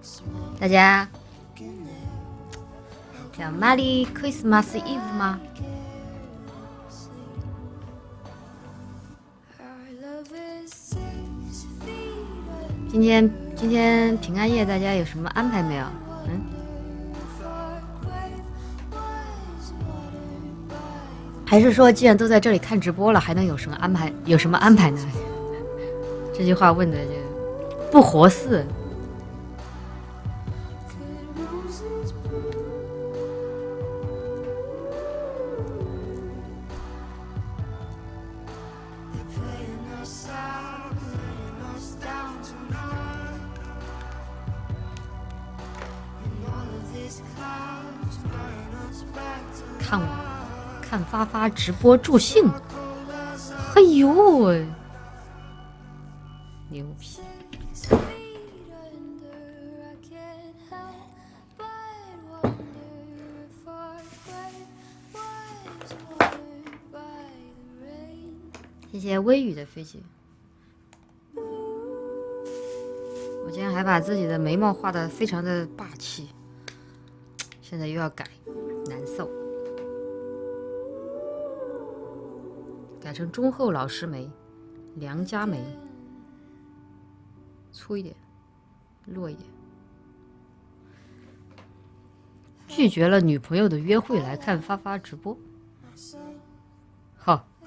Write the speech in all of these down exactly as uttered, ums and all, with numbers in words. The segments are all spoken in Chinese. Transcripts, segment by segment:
大家叫 Merry Christmas Eve 吗？今天今天平安夜，大家有什么安排没有？嗯，还是说，既然都在这里看直播了，还能有什么安排？有什么安排呢？这句话问的就不合适。看我看发发直播助兴，哎呦，牛批！谢谢微雨的飞机。我今天还把自己的眉毛画得非常的霸气，现在又要改，难受。改成忠厚老实眉，良家眉，粗一点，弱一点。拒绝了女朋友的约会来看发发直播，好。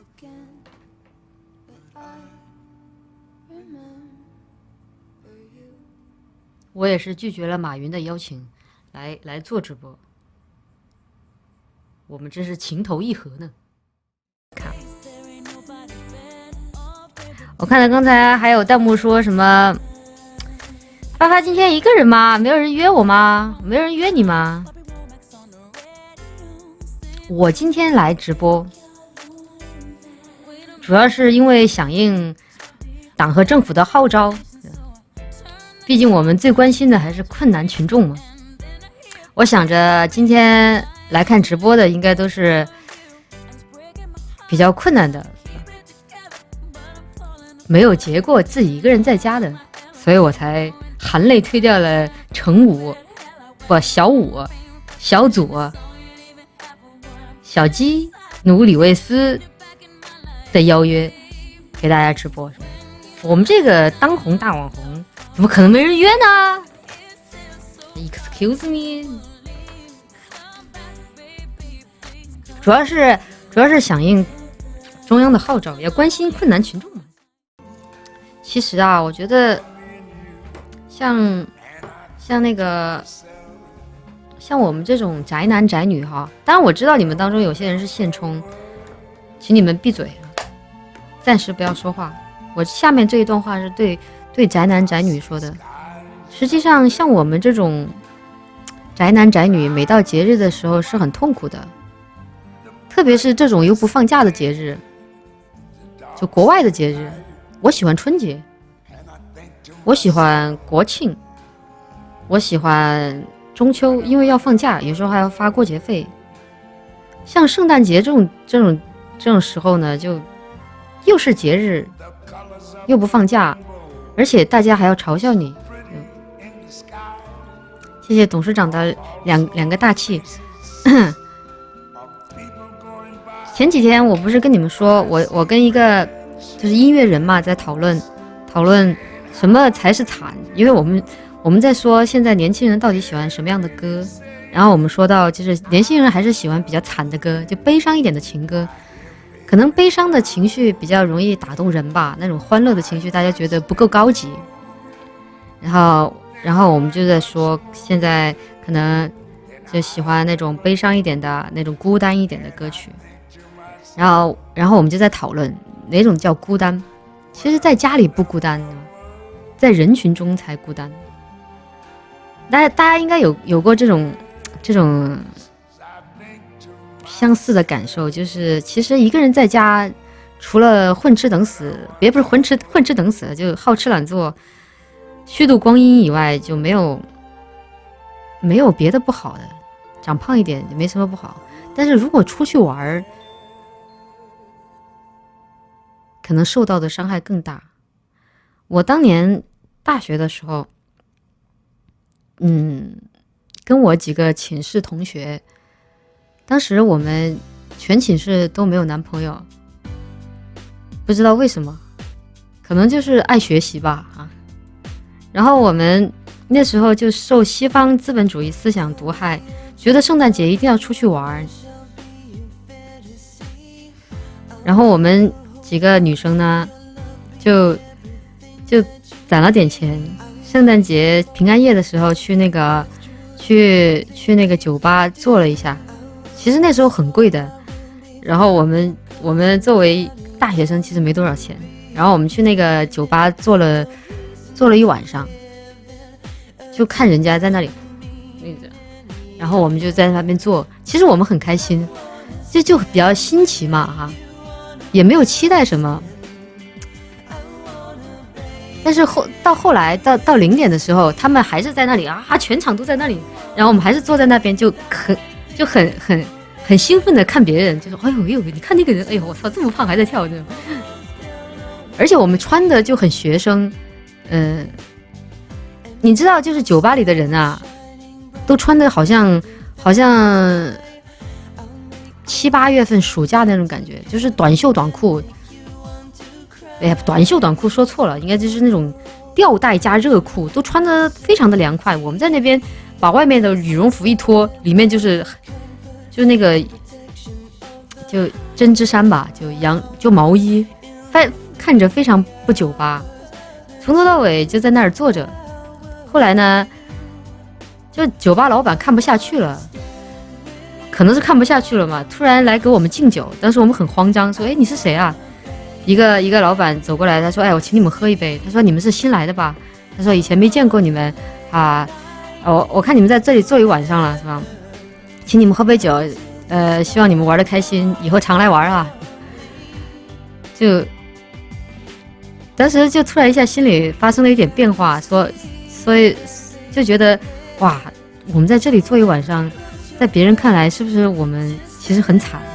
我也是拒绝了马云的邀请，来来做直播。我们真是情投意合呢。看，我看到刚才还有弹幕说什么发发今天一个人吗？没有人约我吗？没有人约你吗？我今天来直播，主要是因为响应党和政府的号召。毕竟我们最关心的还是困难群众嘛。我想着今天来看直播的应该都是比较困难的，没有结过自己一个人在家的，所以我才含泪推掉了程武、不小武、小左、小鸡、努里维斯的邀约，给大家直播。我们这个当红大网红，怎么可能没人约呢 ？Excuse me， 主要是主要是响应中央的号召，也关心困难群众嘛。其实啊，我觉得像像那个像我们这种宅男宅女哈，当然我知道你们当中有些人是现充，请你们闭嘴，暂时不要说话。我下面这一段话是对对宅男宅女说的。实际上像我们这种宅男宅女，每到节日的时候是很痛苦的，特别是这种又不放假的节日，就国外的节日。我喜欢春节，我喜欢国庆，我喜欢中秋，因为要放假，有时候还要发过节费。像圣诞节这种这种这种时候呢，就又是节日又不放假，而且大家还要嘲笑你。谢谢董事长的两两个大气。前几天我不是跟你们说，我我跟一个就是音乐人嘛，在讨论讨论什么才是惨，因为我们我们在说现在年轻人到底喜欢什么样的歌，然后我们说到就是年轻人还是喜欢比较惨的歌，就悲伤一点的情歌。可能悲伤的情绪比较容易打动人吧，那种欢乐的情绪大家觉得不够高级。然后，然后我们就在说，现在可能就喜欢那种悲伤一点的、那种孤单一点的歌曲。然后，然后我们就在讨论哪种叫孤单。其实，在家里不孤单呢，在人群中才孤单。大家，大家应该有有过这种这种。相似的感受，就是其实一个人在家，除了混吃等死，别不是混吃混吃等死，就好吃懒做，虚度光阴以外，就没有没有别的不好的。长胖一点也没什么不好，但是如果出去玩，可能受到的伤害更大。我当年大学的时候， 嗯，跟我几个寝室同学，当时我们全寝室都没有男朋友，不知道为什么，可能就是爱学习吧啊。然后我们那时候就受西方资本主义思想毒害，觉得圣诞节一定要出去玩。然后我们几个女生呢，就就攒了点钱，圣诞节平安夜的时候去那个去去那个酒吧坐了一下，其实那时候很贵的。然后我们我们作为大学生其实没多少钱，然后我们去那个酒吧坐了坐了一晚上，就看人家在那里，然后我们就在那边坐，其实我们很开心，这就比较新奇嘛哈，也没有期待什么。但是后到后来到到零点的时候，他们还是在那里啊，全场都在那里，然后我们还是坐在那边，就很就很很很兴奋的看别人，就说哎呦哎呦，你看那个人，哎呦我操，这么胖还在跳这，而且我们穿的就很学生，嗯、呃，你知道，就是酒吧里的人啊，都穿的好像好像七八月份暑假那种感觉，就是短袖短裤。哎呀，短袖短裤说错了，应该就是那种吊带加热裤，都穿得非常的凉快。我们在那边把外面的羽绒服一脱，里面就是就那个就针织衫吧，就羊就毛衣，看着非常不酒吧，从头到尾就在那儿坐着。后来呢，就酒吧老板看不下去了，可能是看不下去了嘛，突然来给我们敬酒。当时我们很慌张，说：“哎，你是谁啊？”一个一个老板走过来，他说：“哎，我请你们喝一杯。”他说：“你们是新来的吧？”他说：“以前没见过你们啊，我我看你们在这里坐一晚上了，是吧？请你们喝杯酒，呃，希望你们玩得开心，以后常来玩啊。”就当时就突然一下心里发生了一点变化，说，所以就觉得哇，我们在这里坐一晚上，在别人看来是不是我们其实很惨？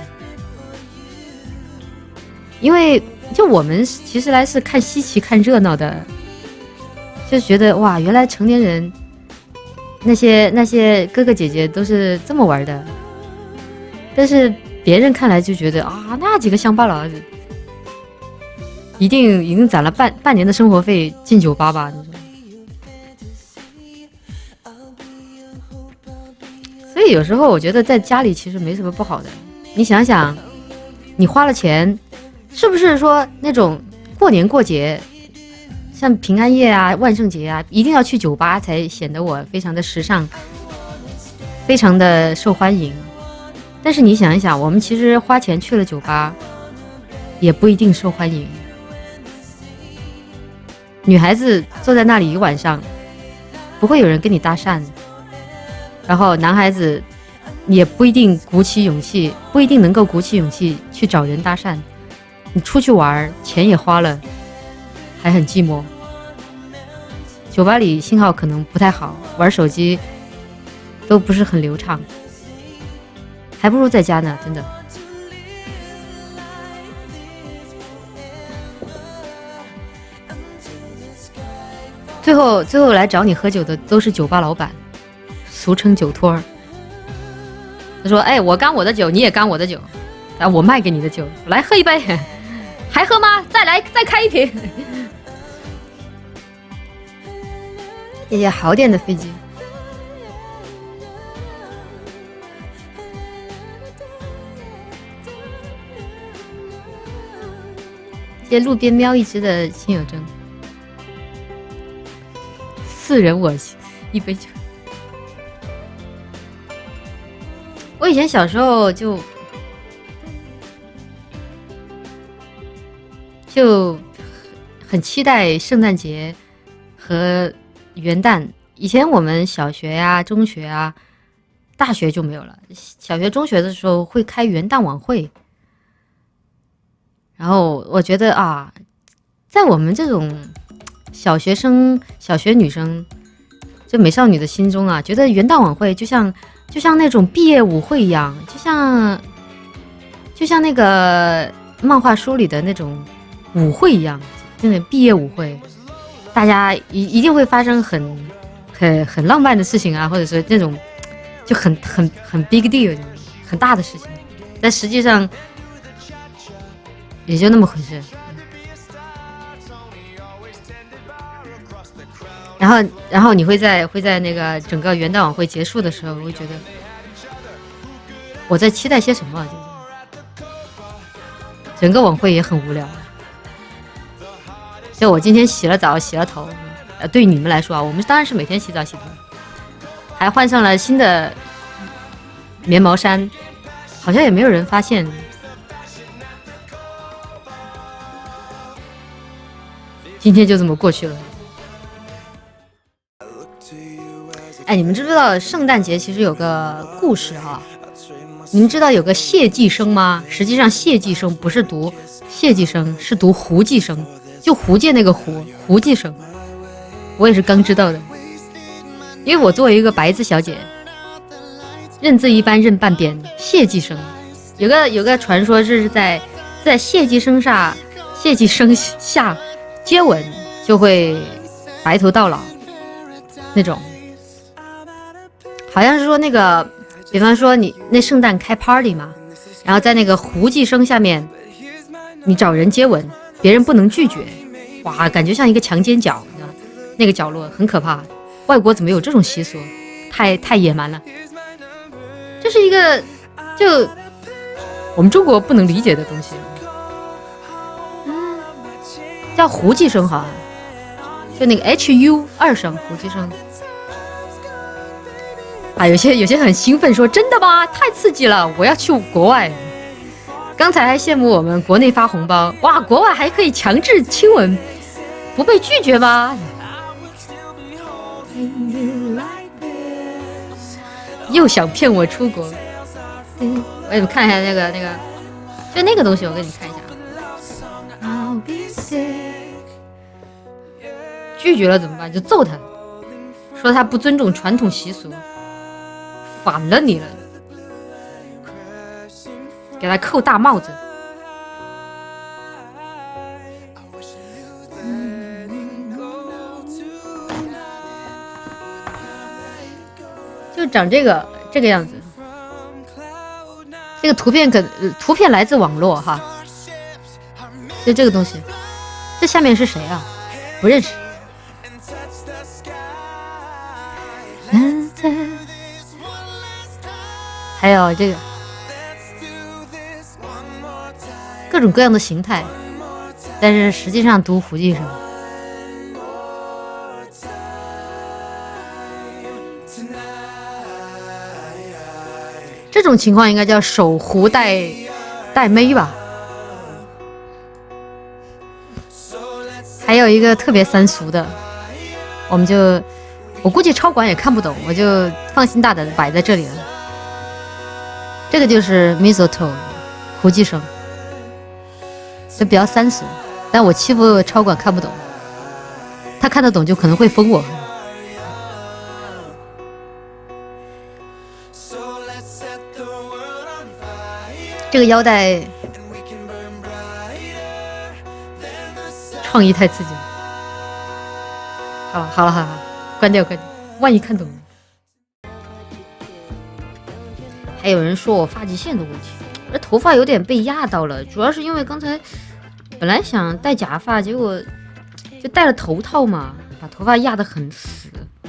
因为就我们其实来是看稀奇看热闹的，就觉得哇，原来成年人那些那些哥哥姐姐都是这么玩的，但是别人看来就觉得啊，那几个乡巴佬一定已经攒了半半年的生活费进酒吧吧？所以有时候我觉得在家里其实没什么不好的。你想想，你花了钱，是不是说那种过年过节，像平安夜啊、万圣节啊，一定要去酒吧才显得我非常的时尚，非常的受欢迎？但是你想一想，我们其实花钱去了酒吧，也不一定受欢迎。女孩子坐在那里一晚上，不会有人跟你搭讪，然后男孩子也不一定鼓起勇气，不一定能够鼓起勇气去找人搭讪。你出去玩，钱也花了，还很寂寞。酒吧里信号可能不太好，玩手机都不是很流畅，还不如在家呢，真的。最后最后来找你喝酒的都是酒吧老板，俗称酒托儿。他说：“哎，我干我的酒，你也干我的酒，啊，我卖给你的酒，来喝一杯，还喝吗？再来，再开一瓶。”谢谢好点的飞机。谢谢路边喵一只的亲友证。四人我一杯酒。我以前小时候就就很期待圣诞节和元旦。以前我们小学呀、中学啊、大学就没有了。小学、中学的时候会开元旦晚会，然后我觉得啊，在我们这种小学生、小学女生，就美少女的心中啊，觉得元旦晚会就像就像那种毕业舞会一样，就像就像那个漫画书里的那种舞会一样，那种毕业舞会，大家一一定会发生很很很浪漫的事情啊，或者说那种就很很很 big deal 很大的事情，但实际上也就那么回事。然后，然后你会在会在那个整个元旦晚会结束的时候，我会觉得我在期待些什么？就是整个晚会也很无聊。就我今天洗了澡，洗了头，呃，对你们来说啊，我们当然是每天洗澡洗头，还换上了新的棉毛衫，好像也没有人发现。今天就这么过去了。哎，你们知不知道圣诞节其实有个故事哈？你们知道有个谢寄生吗？实际上谢寄生不是读谢寄生，是读胡寄生，就胡借那个胡胡寄生。我也是刚知道的，因为我作为一个白字小姐，认字一般认半边。谢寄生有个有个传说是在在谢寄生下谢寄生下接吻就会白头到老那种。好像是说那个，比方说你那圣诞开 party 嘛，然后在那个胡寄生下面，你找人接吻，别人不能拒绝，哇，感觉像一个强奸角，你知道那个角落很可怕。外国怎么有这种习俗？太太野蛮了。这是一个就我们中国不能理解的东西，叫胡寄生哈，就那个 H U 二声胡寄生。啊，有些有些很兴奋说真的吗？太刺激了，我要去国外。刚才还羡慕我们国内发红包，哇，国外还可以强制亲吻，不被拒绝吗？又想骗我出国。我给你看一下那个那个，就那个东西，我给你看一下。拒绝了怎么办？就揍他，说他不尊重传统习俗。反了你了，给他扣大帽子。就长这个这个样子。这个图片可图片来自网络哈，就这个东西。这下面是谁啊？不认识。还有这个各种各样的形态，但是实际上读胡寄生。这种情况应该叫手胡带带妹吧。还有一个特别三俗的，我们就我估计超管也看不懂，我就放心大胆的摆在这里了。这个就是 mistletoe 胡寄生，就比较三俗，但我欺负超管看不懂，他看得懂就可能会封我。这个腰带创意太刺激了。好了好了好了，关掉关掉，万一看懂了。还有人说我发际线的问题，我这头发有点被压到了，主要是因为刚才本来想戴假发，结果就戴了头套嘛，把头发压得很死。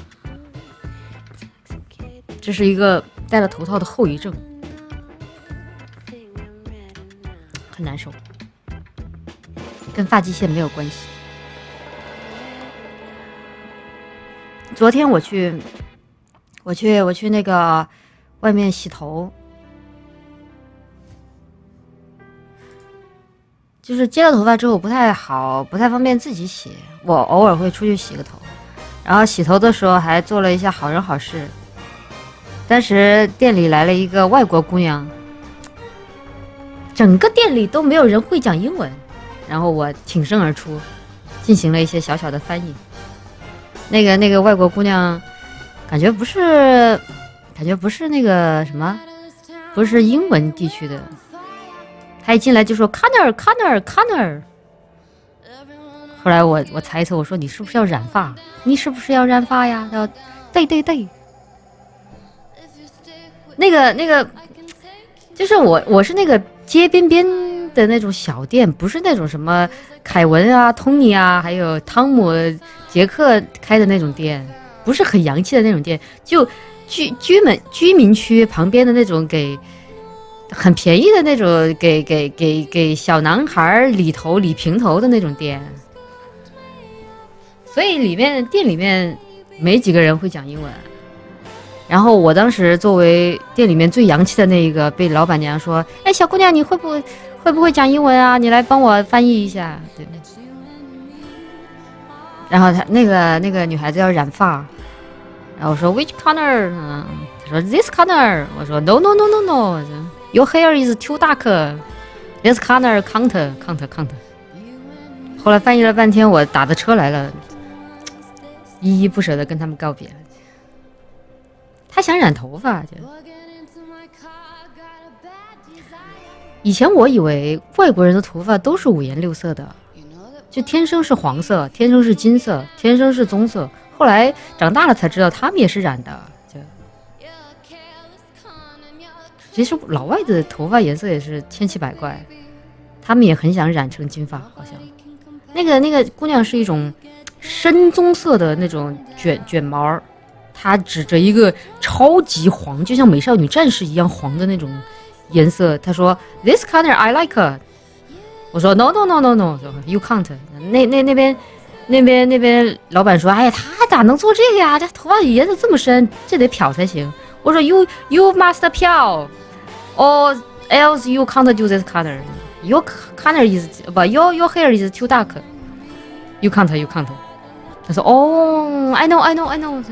这是一个戴了头套的后遗症，很难受，跟发际线没有关系。昨天我去，我去，我去那个外面洗头，就是接了头发之后不太好，不太方便自己洗，我偶尔会出去洗个头，然后洗头的时候还做了一下好人好事。当时店里来了一个外国姑娘，整个店里都没有人会讲英文，然后我挺身而出，进行了一些小小的翻译。那个那个外国姑娘，感觉不是，感觉不是那个什么，不是英文地区的。她一进来就说 Connor Connor Connor。后来我我猜测，我说你是不是要染发？你是不是要染发呀？要对对对，那个那个，就是我我是那个街边边的那种小店，不是那种什么凯文啊、托尼啊，还有汤姆、杰克开的那种店，不是很洋气的那种店，就居居民居民区旁边的那种给。很便宜的那种给给给给小男孩理头理平头的那种店，所以里面店里面没几个人会讲英文。然后我当时作为店里面最洋气的那一个，被老板娘说：“哎，小姑娘，你会不会会不会讲英文啊？你来帮我翻译一下。”对。然后她那个那个女孩子要染发，然后我说 Which color？ 嗯，她说 This color。我说 No no no no no。Your hair is too dark. This color count count count. 后来翻译了半天，我打的车来了，依依不舍地跟他们告别了。他想染头发，就以前我以为外国人的头发都是五颜六色的，就天生是黄色，天生是金色，天生是棕色。后来长大了才知道，他们也是染的。其实老外的头发颜色也是千奇百怪，他们也很想染成金发，好像那个那个姑娘是一种深棕色的那种卷卷毛，她指着一个超级黄，就像美少女战士一样黄的那种颜色，她说 This color I like。 我说 No no no no no You can't。 那那那边那边那边老板说，哎呀，他咋能做这个呀？这头发颜色这么深，这得漂才行。我说 You you must 漂。Or else you can't do this color. Your color is but your your hair is too dark. You can't, you can't. 他说哦 I know, I know, I know.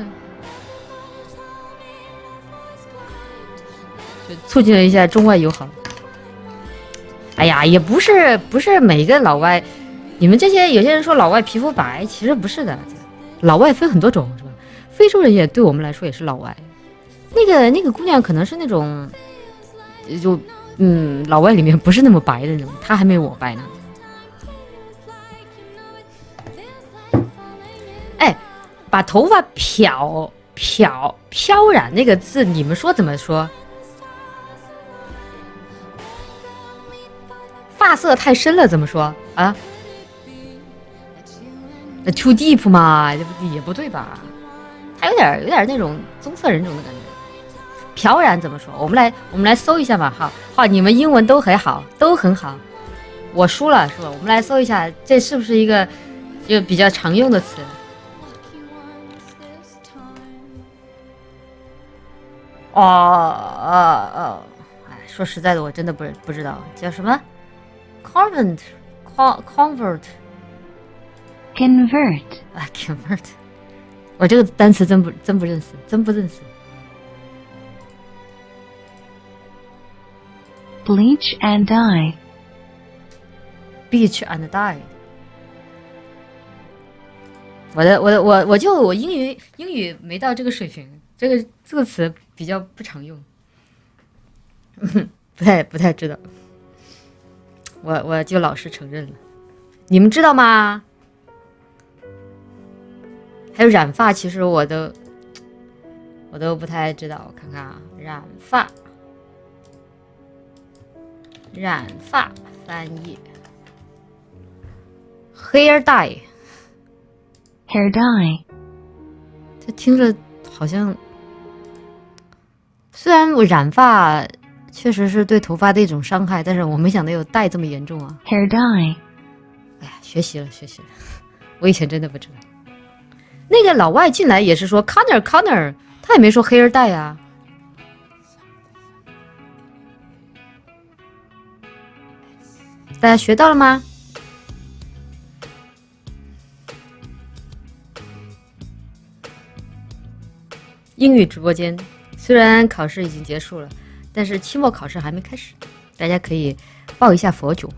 就促进了一下中外友好。哎呀，也不是不是每个老外，你们这些有些人说老外皮肤白，其实不是的，老外分很多种，是吧？非洲人也对我们来说也是老外。那个那个姑娘可能是那种。就嗯，老外里面不是那么白的那种，他还没我白呢。哎，把头发漂漂飘染那个字，你们说怎么说？发色太深了怎么说啊？那 too deep 嘛，这不也不对吧？它有点有点那种棕色人种的感觉。漂染怎么说？我们来我们来搜一下吧。好，好，你们英文都很好，都很好。我输了是吧？我们来搜一下，这是不是一个就比较常用的词？哦哦哦，哎，说实在的，我真的不不知道叫什么 ，convert convert convert 啊 convert， 我这个单词真不真不认识，真不认识。 Bleach and dye. Bleach and dye. 我的我的我我就我英语英语没到这个水平，这个这个词比较不常用，不太不太知道。我我就老实承认了。你们知道吗？还有染发，其实我都我都不太知道。我看看啊，染发。染发翻译 hair dye hair dye 这听着好像，虽然我染发确实是对头发的一种伤害，但是我没想到有戴这么严重啊。 hair dye 哎呀，学习了学习了，我以前真的不知道。那个老外进来也是说 color color， 他也没说 hair dye 啊。大家学到了吗？英语直播间虽然考试已经结束了，但是期末考试还没开始，大家可以抱一下佛脚。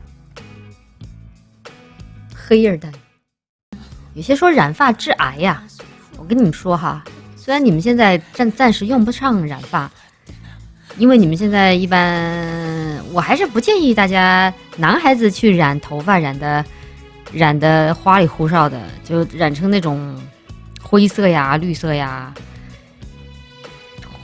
黑叶蛋，有些说染发致癌呀，我跟你们说哈，虽然你们现在暂暂时用不上染发，因为你们现在一般，我还是不建议大家男孩子去染头发，染的染的花里胡哨的，就染成那种灰色呀、绿色呀，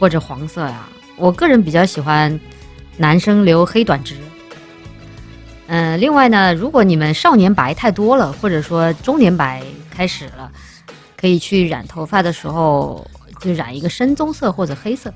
或者黄色呀。我个人比较喜欢男生留黑短直。嗯、呃，另外呢，如果你们少年白太多了，或者说中年白开始了，可以去染头发的时候就染一个深棕色或者黑色。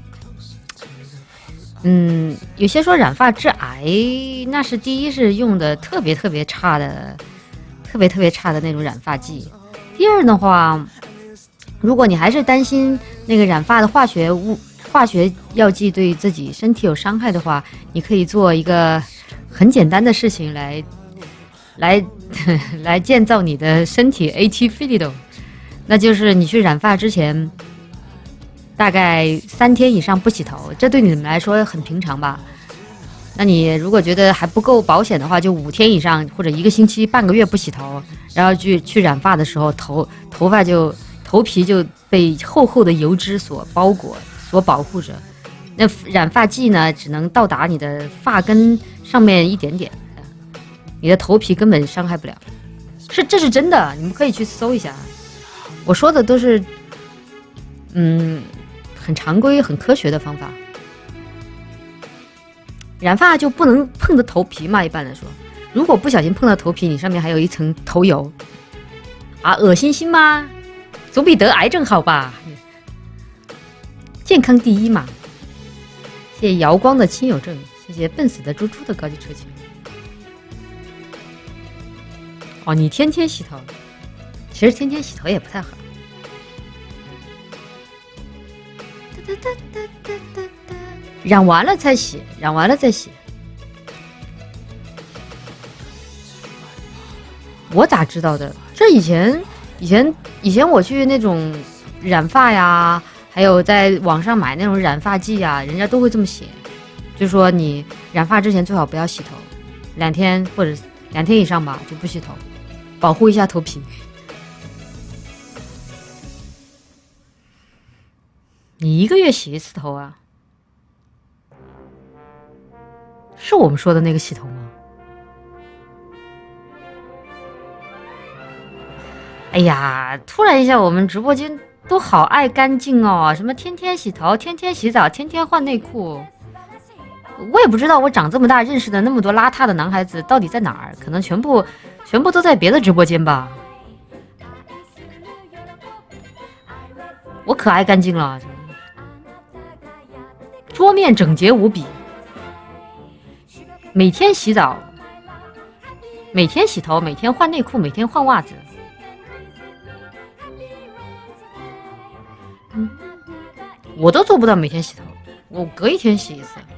嗯，有些说染发致癌，那是第一是用的特别特别差的特别特别差的那种染发剂。第二的话，如果你还是担心那个染发的化学物化学药剂对自己身体有伤害的话，你可以做一个很简单的事情来来来建造你的身体 AT Filido， 那就是你去染发之前大概三天以上不洗头，这对你们来说很平常吧？那你如果觉得还不够保险的话，就五天以上或者一个星期、半个月不洗头，然后去去染发的时候，头头发就头皮就被厚厚的油脂所包裹、所保护着。那染发剂呢，只能到达你的发根上面一点点，你的头皮根本伤害不了。是，这是真的，你们可以去搜一下。我说的都是，嗯，很常规、很科学的方法。染发就不能碰着头皮嘛，一般来说，如果不小心碰到头皮，你上面还有一层头油，啊，恶心心吗？总比得癌症好吧？健康第一嘛。谢谢瑶光的亲友证，谢谢笨死的猪猪的高级车情。哦，你天天洗头，其实天天洗头也不太好。哒哒哒哒哒哒，染完了才洗，染完了再洗。我咋知道的？这以前以前以前我去那种染发呀，还有在网上买那种染发剂呀，人家都会这么写，就说你染发之前最好不要洗头，两天或者两天以上吧就不洗头，保护一下头皮。你一个月洗一次头啊？是我们说的那个洗头吗？哎呀，突然一下，我们直播间都好爱干净哦，什么天天洗头、天天洗澡、天天换内裤。我也不知道，我长这么大认识的那么多邋遢的男孩子到底在哪儿？可能全部全部都在别的直播间吧。我可爱干净了，桌面整洁无比，每天洗澡，每天洗头，每天换内裤，每天换袜子。我都做不到每天洗头，我隔一天洗一次。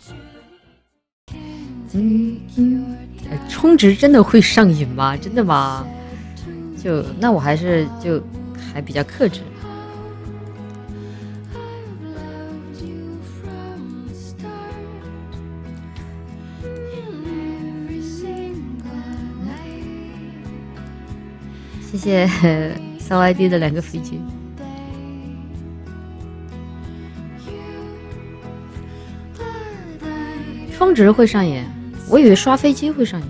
嗯嗯，充值真的会上瘾吗？真的吗？就那我还是就还比较克制。谢谢骚 I D 的两个飞机。充值会上瘾，我以为刷飞机会上瘾。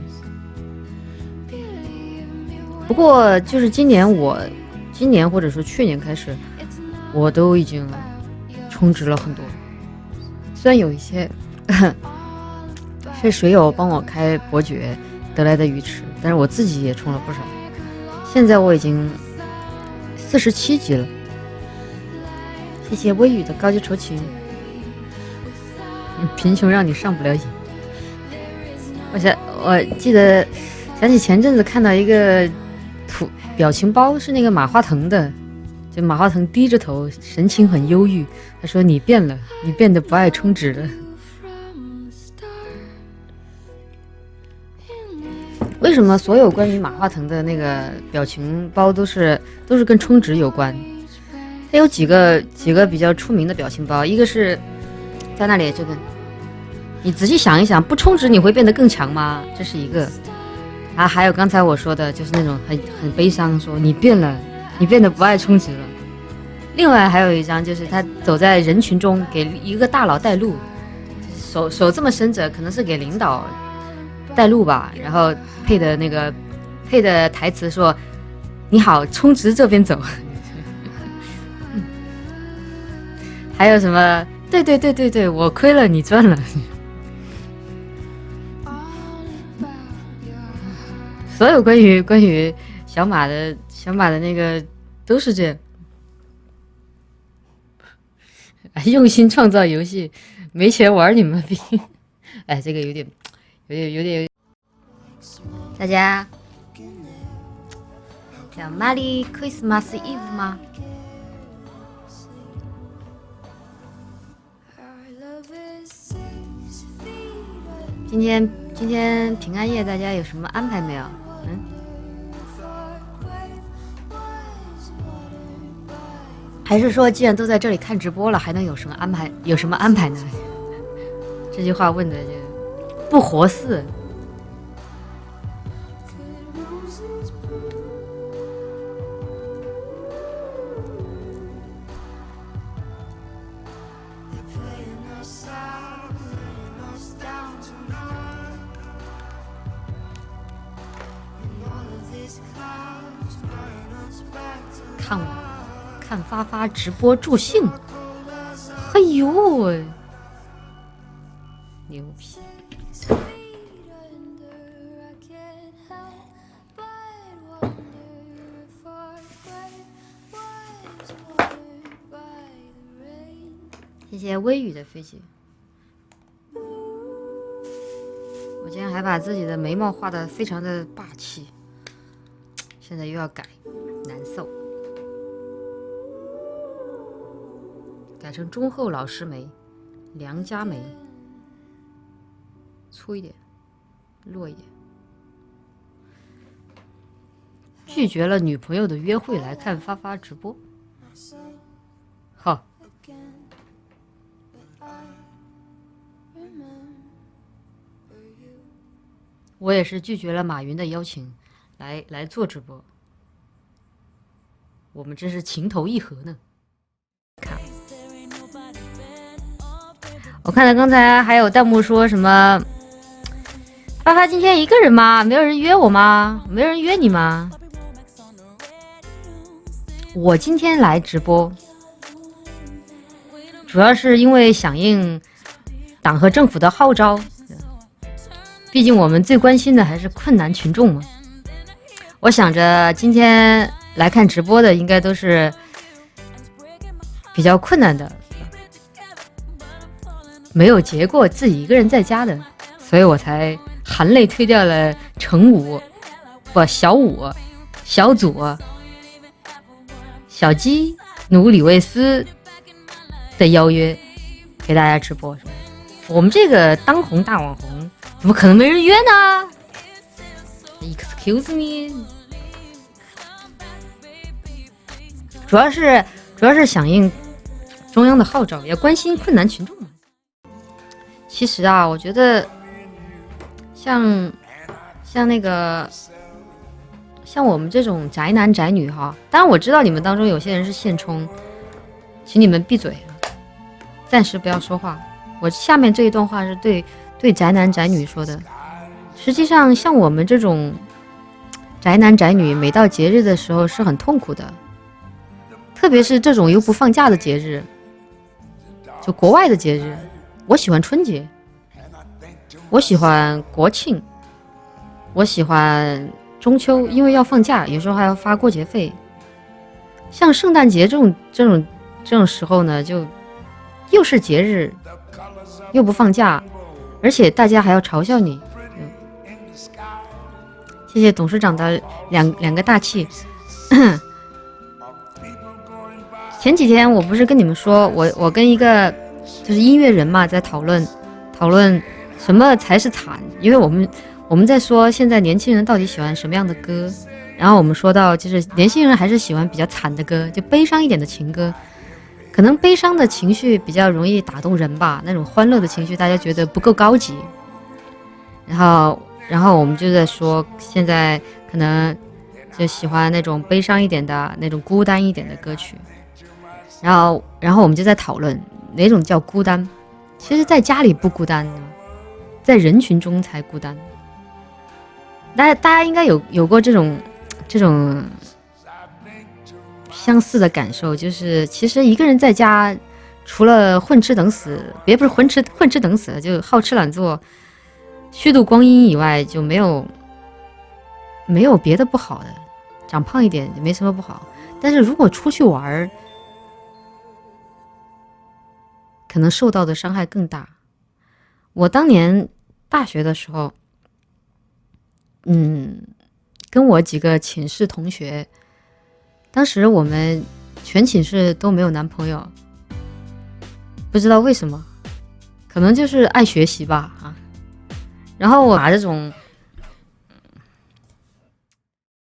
不过就是今年我，今年或者说去年开始，我都已经充值了很多。虽然有一些是水友帮我开伯爵得来的鱼池，但是我自己也充了不少。现在我已经四十七级了。谢谢微雨的高级酬勤。贫穷让你上不了瘾。我想，我记得想起前阵子看到一个图表情包，是那个马化腾的，就马化腾低着头，神情很忧郁。他说：“你变了，你变得不爱充值了。”为什么所有关于马化腾的那个表情包都是都是跟充值有关？他有几个几个比较出名的表情包，一个是在那里这个，你仔细想一想，不充值你会变得更强吗？这是一个。啊，还有刚才我说的，就是那种很很悲伤，说你变了，你变得不爱充值了。另外还有一张，就是他走在人群中，给一个大佬带路，手手这么伸着，可能是给领导带路吧。然后配的那个配的台词说：“你好，充值这边走。” 还有什么？对对对对对，我亏了，你赚了。所有关于关于小马的小马的那个都是这样。用心创造游戏，没钱玩你们逼。哎，这个有点，有点，有点。大家叫 Merry Christmas Eve 吗？今天今天平安夜，大家有什么安排没有？嗯。还是说，既然都在这里看直播了，还能有什么安排？有什么安排呢？这句话问的就不合适。看我。看发发直播助兴，哎呦喂，牛批！谢谢微雨的飞机。我今天还把自己的眉毛画得非常的霸气，现在又要改，难受。改成忠厚老实眉，良家眉，粗一点，弱一点。拒绝了女朋友的约会来看发发直播，好。我也是拒绝了马云的邀请，来来做直播。我们真是情投意合呢。看。我看到刚才还有弹幕说什么发发今天一个人吗？没有人约我吗？没有人约你吗？我今天来直播主要是因为响应党和政府的号召，毕竟我们最关心的还是困难群众嘛。我想着今天来看直播的应该都是比较困难的，没有结过自己一个人在家的，所以我才含泪推掉了程武、不小武、小左、小鸡、努里维斯的邀约，给大家直播。我们这个当红大网红，怎么可能没人约呢 ？Excuse me， 主要是主要是响应中央的号召，也关心困难群众嘛。其实啊，我觉得像像那个像我们这种宅男宅女哈，当然我知道你们当中有些人是现充，请你们闭嘴，暂时不要说话。我下面这一段话是对对宅男宅女说的。实际上，像我们这种宅男宅女，每到节日的时候是很痛苦的，特别是这种又不放假的节日，就国外的节日。我喜欢春节，我喜欢国庆，我喜欢中秋，因为要放假，有时候还要发过节费。像圣诞节这种这种这种时候呢，就又是节日，又不放假，而且大家还要嘲笑你。嗯、谢谢董事长的两两个大气。前几天我不是跟你们说，我我跟一个就是音乐人嘛，在讨论讨论什么才是惨，因为我们我们在说现在年轻人到底喜欢什么样的歌，然后我们说到就是年轻人还是喜欢比较惨的歌，就悲伤一点的情歌，可能悲伤的情绪比较容易打动人吧，那种欢乐的情绪大家觉得不够高级，然后然后我们就在说现在可能就喜欢那种悲伤一点的那种孤单一点的歌曲，然后然后我们就在讨论哪种叫孤单。其实在家里不孤单，在人群中才孤单。大家大家应该有有过这种这种相似的感受，就是其实一个人在家除了混吃等死，别不是混吃混吃等死，就好吃懒做、虚度光阴以外，就没有没有别的不好的。长胖一点也没什么不好，但是如果出去玩，可能受到的伤害更大。我当年大学的时候，嗯，跟我几个寝室同学，当时我们全寝室都没有男朋友，不知道为什么，可能就是爱学习吧啊。然后我把这种